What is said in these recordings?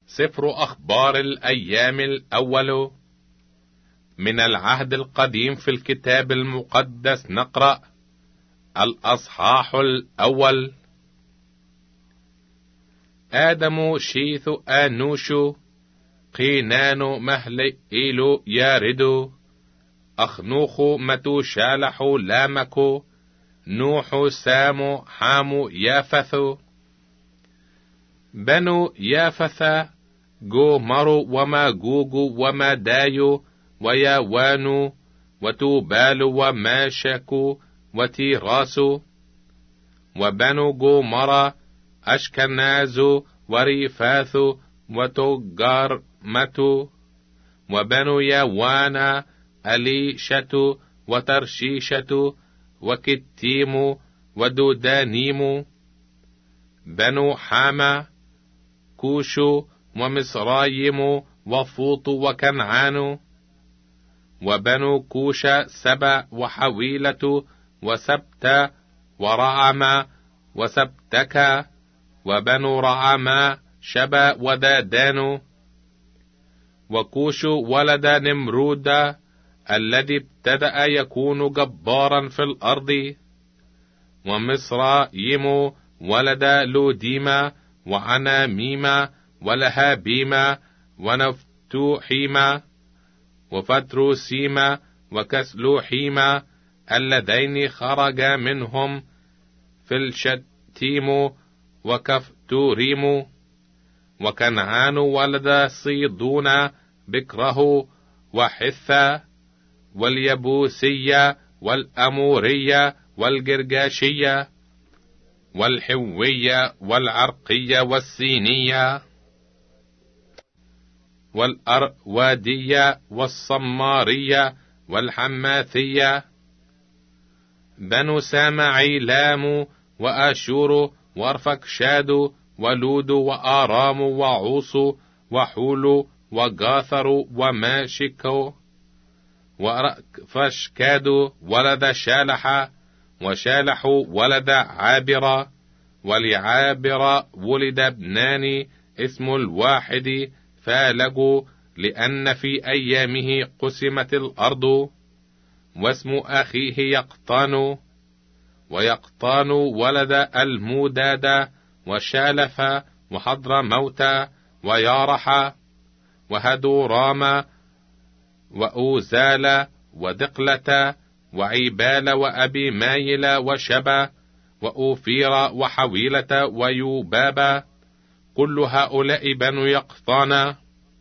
سفر أخبار الأيام الأول. من العهد القديم في الكتاب المقدس نقرأ الأصحاح الأول. آدم شيث آنوشو قينانو مهلئيلو ياردو أخنوخو متو شالحو لامكو نوحو سامو حامو يافثو. بنو يافث جو مرو وما جوجو وما دايو وياوانو وتوبالو وماشكو وتيراسو. وبنو جو مرا أشكنازو وريفاثو وتوجار متو. وبنو يوانا أليشتو وترشيشتو وكتيمو ودودانيمو. بنو حاما كوشو ومصرايم وفوط وكنعان. وبنو كوش سبا وحويلة وسبتا ورعما وسبتكا. وبنو رعما شبا ودادان. وكوش ولد نمرود الذي ابتدأ يكون جبارا في الأرض. ومصرايم ولد لوديما وعناميما ولهابيما ونفتوحيما وفتروسيما وكسلوحيما اللذين خرج منهم فلشتيم وكفتوريم. وكنعان ولد صيدون بكره وحثا واليبوسية والأمورية والجرجاشية والحوية والعرقية والسينية والأروادية والصمارية والحماثية. بنو سامعيلام وآشور وأرفكشاد ولود وآرام وعوص وحول وغاثر وماشكو. وأرفشكاد ولد شالح وشالح ولد عابر ولعابر ولد ابنان اسم الواحد فالج لأن في أيامه قسمت الأرض. واسم أخيه يقطان. ويقطان ولد الموداد وشالف وحضر موتى ويارح وهدورام وأوزال ودقلة وعيبال وأبي مايل وشبا وأوفير وحويلة ويوبابا. كل هؤلاء بنو يقطان.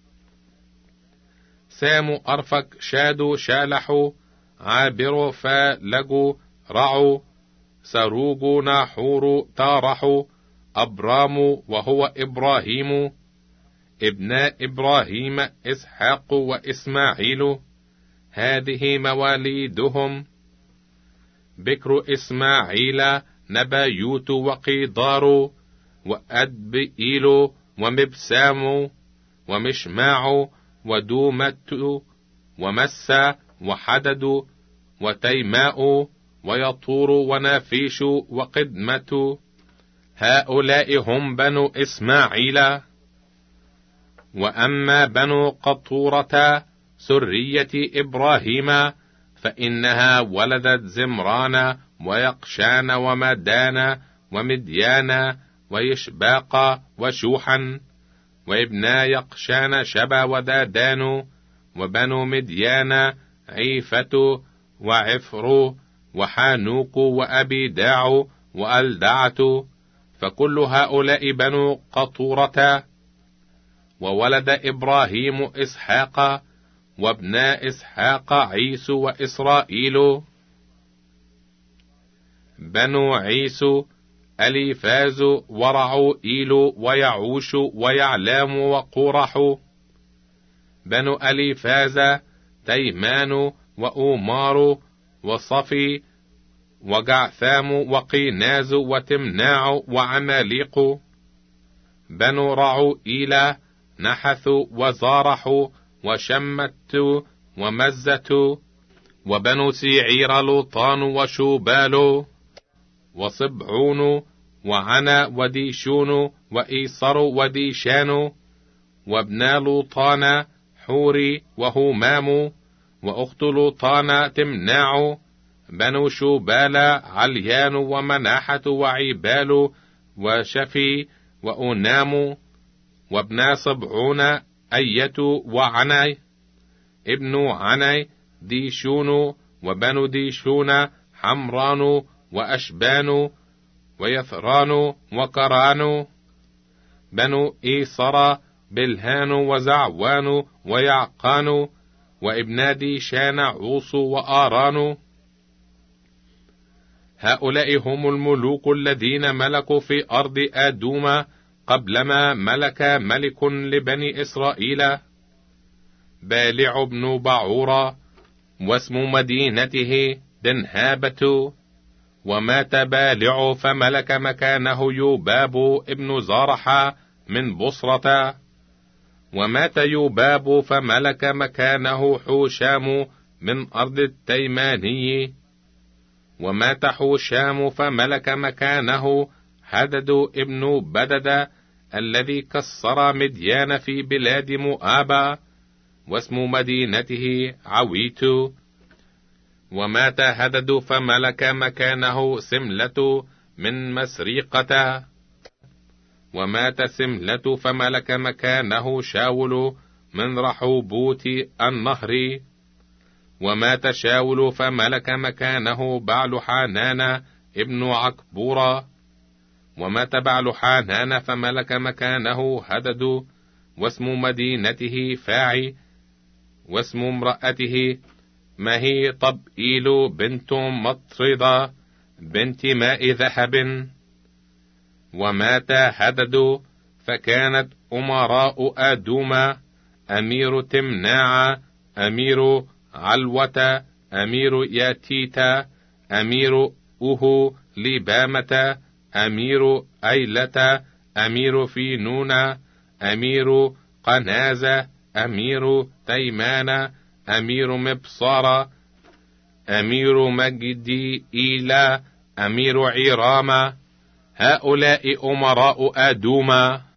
سام أرفك شاد شالح عابر فالج رعو سروج ناحور تارح أبرام وهو إبراهيم. ابناء إبراهيم إسحاق وإسماعيل. هذه مواليدهم. بكر إسماعيل نبايوت وقيدار وأدبئيل ومبسام ومشماع ودومت ومسى وحدد وتيماء ويطور ونافيش وقدمة. هؤلاء هم بنو إسماعيل. وأما بنو قطورة سرية إبراهيم فإنها ولدت زمران ويقشان ومدان ومديان ويشباق وشوحا. وابنا يقشان شبا ودادان. وبنو مديان عيفة وعفر وحانوك وأبيداع وألدعة. فكل هؤلاء بنو قطورة. وولد إبراهيم إسحاق وابناء إسحاق عيسو وإسرائيل. بنو عيسو أليفاز ورعوئيل ويعوش ويعلام وقرح. بنو أليفاز تيمان وأومار وصفي وجعثام وقيناز وتمناع وعماليق. بنو رعوئيل نحث وزارح وشمت ومزة. وبنو سيعير لوطان وشوبال وصبعون وعنا وديشون وإيصر وديشان. وابنا لوطان حوري وهمام، وأخت لوطان تمناع، بنو شوبال عليان ومناحة وعيبال وشفي وأنام، وابنا سبعون أية وعني، ابن عني ديشون، وبنو ديشون حمران وأشبان ويثران وكران، بنو إيصر بلهان وزعوان ويعقان، وابنا ديشان عوص وآران. هؤلاء هم الملوك الذين ملكوا في أرض آدوم قبلما ملك ملك لبني إسرائيل. بالع بن بعورة، واسم مدينته دنهابة، ومات بالع فملك مكانه يوباب ابن زارح من بصرة، ومات يوباب فملك مكانه حوشام من أرض التيماني، ومات حوشام فملك مكانه هدد ابن بدد الذي كسر مديان في بلاد مؤاب، واسم مدينته عويت، ومات هدد فملك مكانه سملة من مسريقة، ومات سملة فملك مكانه شاول من رحوبوت النهر، ومات شاول فملك مكانه بعل حانان ابن عكبورة، ومات بعل حانان فملك مكانه هدد، واسم مدينته فاعي، واسم امرأته مهي طبئيل بنت مطردة بنت ماء ذهب. ومات هدد فكانت أمراء آدوم أمير تمناع، أمير علوة، أمير ياتيتا، أمير أوهو لبامة، أمير أيلة، أمير فينون، أمير قنازة، أمير تيمان، أمير مبصار، أمير مجدي إيلا، أمير عرام. هؤلاء أمراء آدوم.